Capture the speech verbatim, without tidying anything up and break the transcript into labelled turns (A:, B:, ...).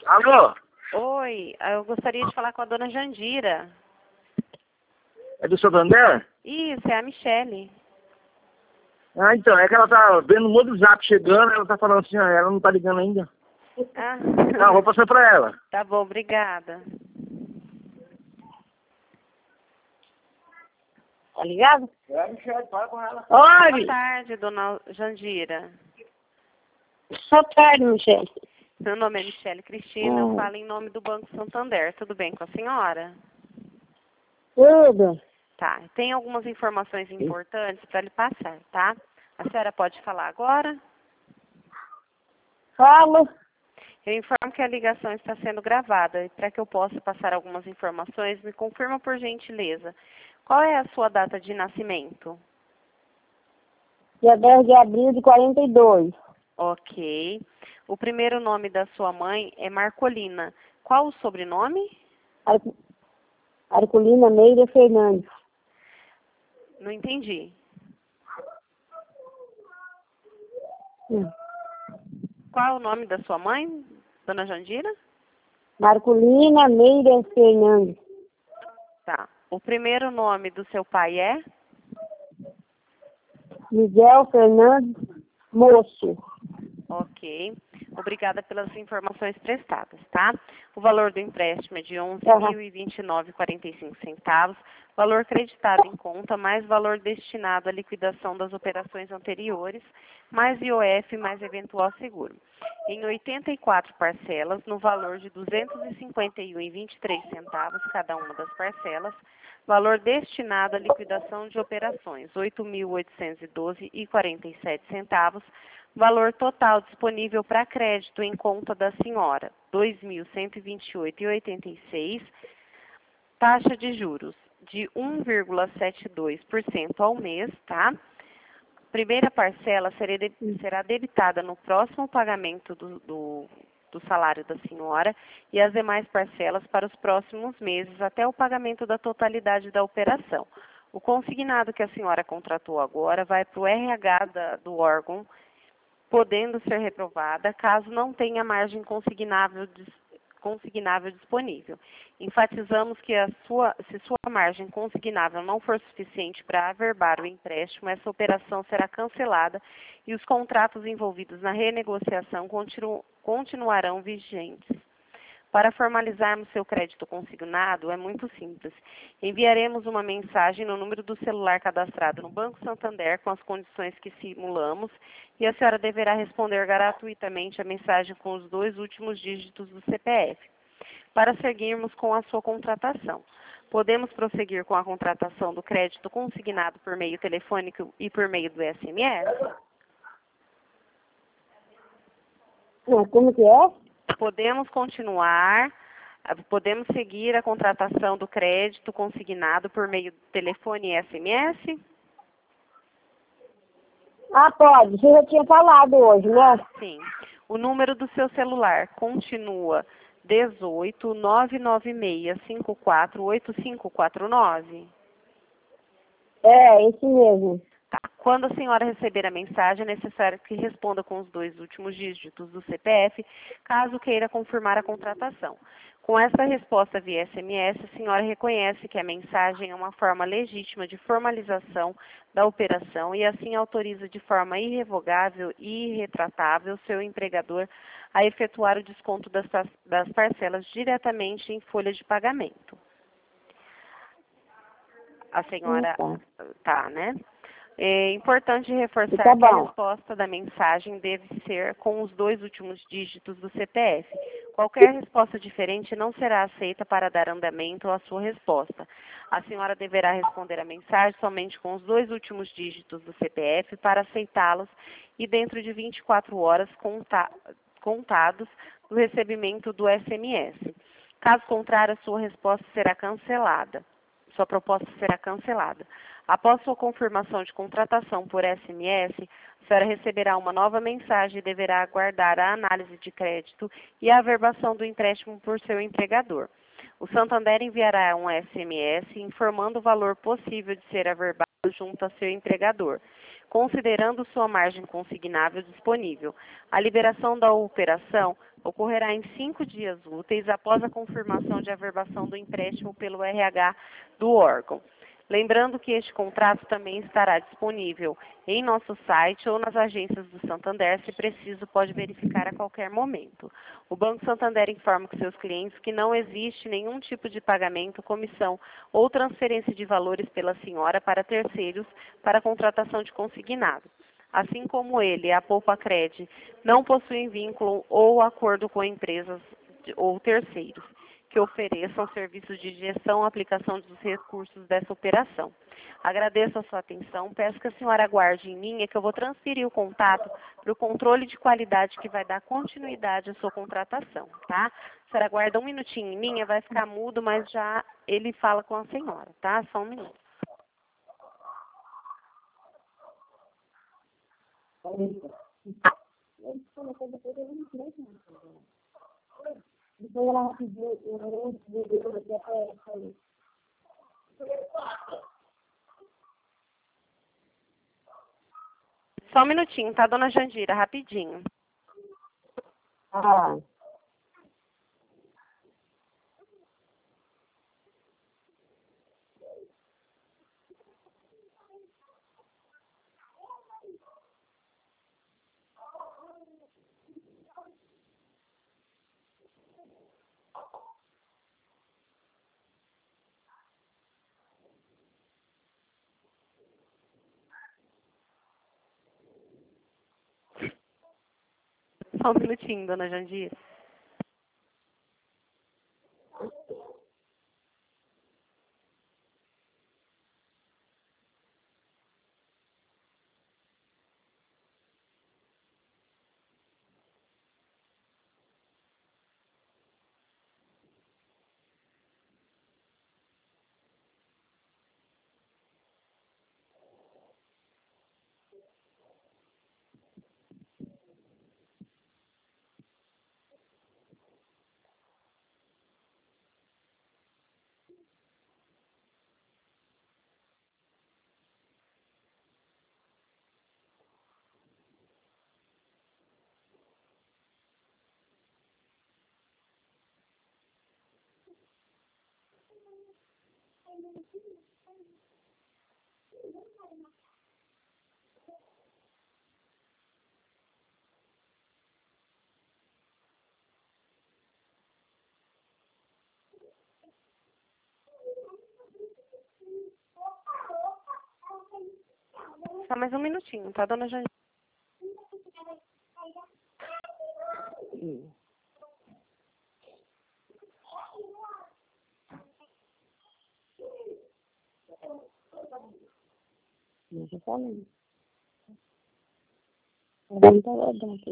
A: Alô?
B: Oi, eu gostaria de falar com a dona Jandira.
A: É do Santander?
B: Isso, é a Michele.
A: Ah, então, é que ela tá vendo um monte de zap chegando, ela tá falando assim, ó, ela não tá ligando ainda.
B: Ah,
A: Tá, vou passar pra ela.
B: tá bom, obrigada.
C: Tá ligado?
A: É, Michele, fala com ela.
B: Boa
C: Oi!
B: tarde, dona Jandira.
C: Boa tarde, Michele.
B: Meu nome é Michele Cristina, eu
C: Hum.
B: falo em nome do Banco Santander. Tudo bem com a senhora?
C: Tudo?
B: Tá, tem algumas informações importantes para lhe passar, tá? A senhora pode falar agora?
C: Falo.
B: Eu informo que a ligação está sendo gravada e para que eu possa passar algumas informações, me confirma por gentileza. Qual é a sua data de nascimento?
C: Dia dez de abril de quarenta e dois.
B: Ok. O primeiro nome da sua mãe é Marcolina. Qual o sobrenome?
C: Ar- Arculina Meira Fernandes.
B: Não entendi.
C: Hum.
B: Qual o nome da sua mãe, dona Jandira?
C: Marculina Meira Fernandes.
B: Tá. O primeiro nome do seu pai é?
C: Miguel Fernandes Moço.
B: Ok. Obrigada pelas informações prestadas, tá? O valor do empréstimo é de onze mil e vinte e nove reais e quarenta e cinco centavos. Valor creditado em conta, mais valor destinado à liquidação das operações anteriores, mais I O F, mais eventual seguro. Em oitenta e quatro parcelas, no valor de duzentos e cinquenta e um reais e vinte e três centavos cada uma das parcelas. Valor destinado à liquidação de operações, oito mil oitocentos e doze reais e quarenta e sete centavos. Valor total disponível para crédito em conta da senhora, dois mil cento e vinte e oito reais e oitenta e seis centavos. Taxa de juros de um vírgula setenta e dois por cento ao mês, tá? Primeira parcela será debitada no próximo pagamento do, do, do salário da senhora e as demais parcelas para os próximos meses até o pagamento da totalidade da operação. O consignado que a senhora contratou agora vai para o R H da, do órgão, podendo ser reprovada caso não tenha margem consignável, consignável disponível. Enfatizamos que a sua, se sua margem consignável não for suficiente para averbar o empréstimo, essa operação será cancelada e os contratos envolvidos na renegociação continu, continuarão vigentes. Para formalizarmos seu crédito consignado, é muito simples. Enviaremos uma mensagem no número do celular cadastrado no Banco Santander com as condições que simulamos e a senhora deverá responder gratuitamente a mensagem com os dois últimos dígitos do C P F. Para seguirmos com a sua contratação, podemos prosseguir com a contratação do crédito consignado por meio telefônico e por meio do S M S?
C: Como que é?
B: Podemos continuar, podemos seguir a contratação do crédito consignado por meio do telefone e S M S?
C: Ah, pode. Você já tinha falado hoje, né?
B: Sim. O número do seu celular continua dezoito, nove nove seis, cinco quatro, oito cinco quatro nove?
C: É, esse mesmo.
B: Tá. Quando a senhora receber a mensagem, é necessário que responda com os dois últimos dígitos do C P F, caso queira confirmar a contratação. Com essa resposta via S M S, a senhora reconhece que a mensagem é uma forma legítima de formalização da operação e assim autoriza de forma irrevogável e irretratável seu empregador a efetuar o desconto das, das parcelas diretamente em folha de pagamento. A senhora tá, né? É importante reforçar
C: Tá
B: que a
C: bom.
B: resposta da mensagem deve ser com os dois últimos dígitos do C P F. Qualquer resposta diferente não será aceita para dar andamento à sua resposta. A senhora deverá responder a mensagem somente com os dois últimos dígitos do C P F para aceitá-los e dentro de vinte e quatro horas conta, contados do recebimento do S M S. Caso contrário, a sua resposta será cancelada. Sua proposta será cancelada. Após sua confirmação de contratação por S M S, a senhora receberá uma nova mensagem e deverá aguardar a análise de crédito e a averbação do empréstimo por seu empregador. O Santander enviará um S M S informando o valor possível de ser averbado junto a seu empregador, considerando sua margem consignável disponível. A liberação da operação ocorrerá em cinco dias úteis após a confirmação de averbação do empréstimo pelo R H do órgão. Lembrando que este contrato também estará disponível em nosso site ou nas agências do Santander, se preciso, pode verificar a qualquer momento. O Banco Santander informa que seus clientes que não existe nenhum tipo de pagamento, comissão ou transferência de valores pela senhora para terceiros para a contratação de consignado. Assim como ele, a Poupa-Cred, não possuem vínculo ou acordo com empresas ou terceiros que ofereçam serviços de gestão ou aplicação dos recursos dessa operação. Agradeço a sua atenção, peço que a senhora aguarde em linha que eu vou transferir o contato para o controle de qualidade que vai dar continuidade à sua contratação, tá? A senhora aguarda um minutinho em linha, vai ficar mudo, mas já ele fala com a senhora, tá? Só um minuto.
C: Depois ela vai pedir, eu vou pedir, eu vou pedir até
B: Só um minutinho, tá, dona Jandira? Rapidinho.
C: Ah,
B: Só um minutinho, dona Jandira. Só mais um minutinho, tá, dona Jandira?
C: não tô falando. Agora não tá rodando aqui.